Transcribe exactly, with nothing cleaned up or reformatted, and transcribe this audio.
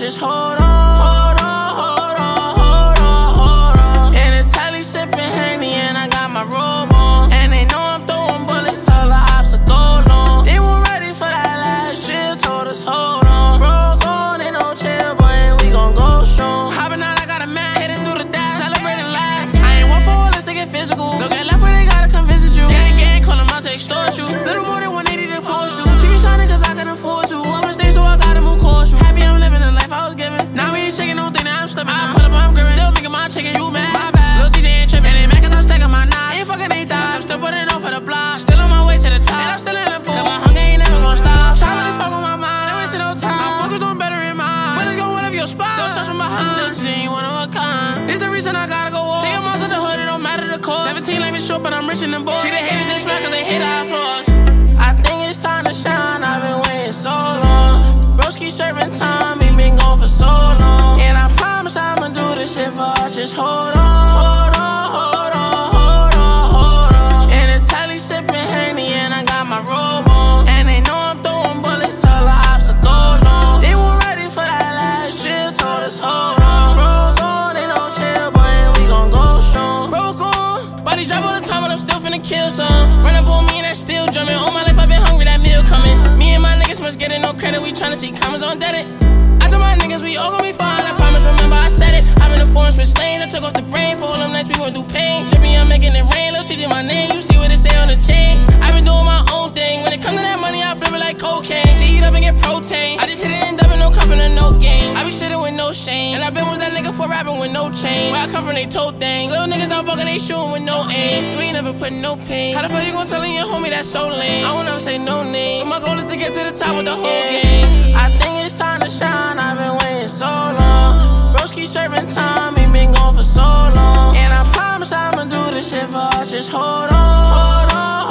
just hold on, hold on, hold on, hold on, hold on. In the telly sipping Henny and I got my robe on. And they know I'm throwing bullets, tell the ops to go long. They weren't ready for that last drill, told us hold on. Broke on, ain't no chill, but we gon' go strong. Hopping out, I got a man hitting through the dash, celebrating life. I ain't one for all, let's take it physical. Don't get left where they gotta come visit you. Gang, gang, call them out to extort you. Little more than one eighty to force you. T V shining cause I can afford to. I'm a stay so I gotta move course. Happy I'm living the life I was given. Now we ain't shaking, don't think that I'm slipping. I put up, I'm gripping. Still thinking my chicken, you mad? My bad. Lil' T J ain't tripping. Ain't mad cause I'm stacking my knives. Ain't fucking eight thighs. I'm still putting on for the block. Still on my way to the top. And I'm still in the pool. Cause my hunger ain't never gonna stop. Shout out this fuck on my mind. Ain't wasting no time. I'm focused on better in mind. When it's gon' win up your spot. Don't search from behind. Lil' T J ain't one of a kind. It's the reason I gotta go off. Take them out to the hood, it don't matter the cost. seventeen life is short, but I'm rich in the board. See the haters just smack cause they hate our flaws. I think it's time to shine. I've been waiting so long. Broski serving time, he been gone for so long. And I promise I'ma do this shit for us. Just hold on, hold on, hold on, hold on, hold on. In the telly sipping Henny and I got my robe on. And they know I'm throwing bullets, tell the ops to go long. They weren't ready for that last drill, told us hold on. Broke on, ain't no chill, but we gon' go strong. Broke on, body drop all the time, but I'm still finna kill some. Run up on me and that still drumming. All my life I've been hungry, that meal coming. Me and my niggas must getting no credit, we tryna see comments on Reddit. I told my niggas we all gon' be fine, I promise, remember I said it. I'm in the foreign switch lane, I took off the brain. For all them nights we went through pain. Drippy, I'm making it rain, Lil' T J my name, you see what it say on the chain. I been doing my own thing, when it come to that money I flip it like cocaine. She eat up and get protein, I just hit it and dubbing, no cuffin' or no game. I be shitting with no shame, and I been with that nigga for rapping with no chain. Where I come from they told thing, little niggas out bugging they shooting with no aim. You ain't never put no pain, how the fuck you gon' tell your homie that's so lame? I won't ever say no name, so my goal is to get to the top with the whole game. I think it's time to shine, I've been waiting so long. Broski serving time, he been gone for so long. And I promise I'ma do this shit for us, just hold on, hold on.